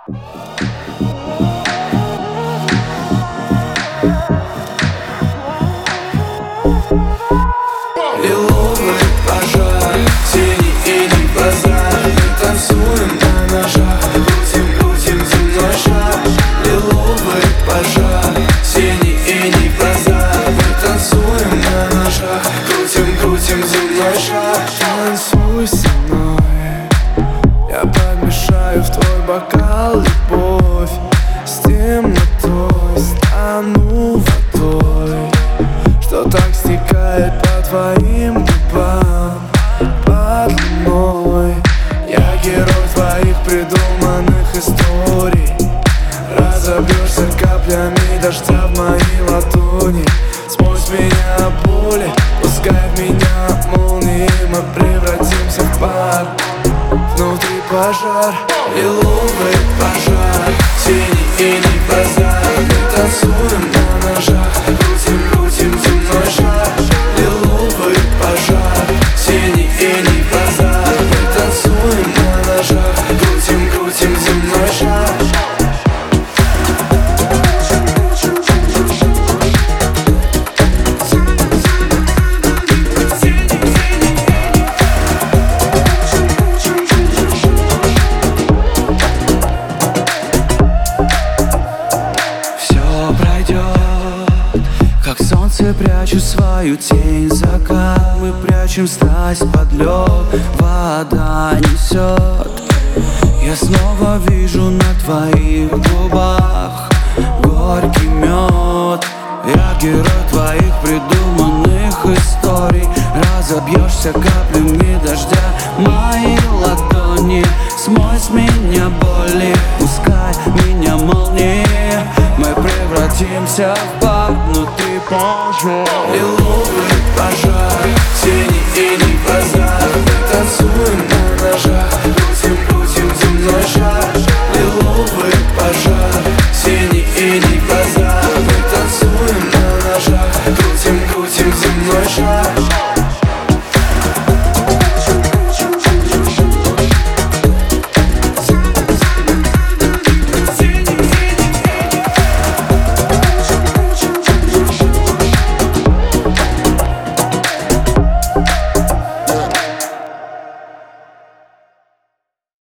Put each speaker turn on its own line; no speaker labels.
Лиловый пожар, синий иней глаза. Мы танцуем на ножах, крутим земной шар. Лиловый пожар, синий иней глаза. Мы танцуем на ножах, крутим земной шар. Танцуй со мной, я подмешаю в твой бокал любовь. С темнотой стану водой, что так стекает по твоим губам, под луной. Я герой твоих придуманных историй. Разобьешься каплями дождя в моей ладони. Смой с меня боли, пускай в меня молнии. Мы превратимся в пар, внутри пожар. Лиловый пожар, синий иней глаза. Мы танцуем на ножах, крутим земной шар. Лиловый пожар, синий иней глаза. Мы танцуем на ножах, крутим земной шар.
Как солнце прячу свою тень в закат. Мы прячем страсть под лед, вода несет. Я снова вижу на твоих губах горький мед. Я герой твоих придуманных историй. Разобьешься каплями дождя мои ладони. Смой с меня боли, пускай меня молнии. Мы превратимся в пар, внутри пожар.
Лиловый пожар, синий иней глаза. Мы танцуем на ножах, крутим земной шар. Лиловый пожар, синий иней глаза. Мы танцуем на ножах, крутим земной шар.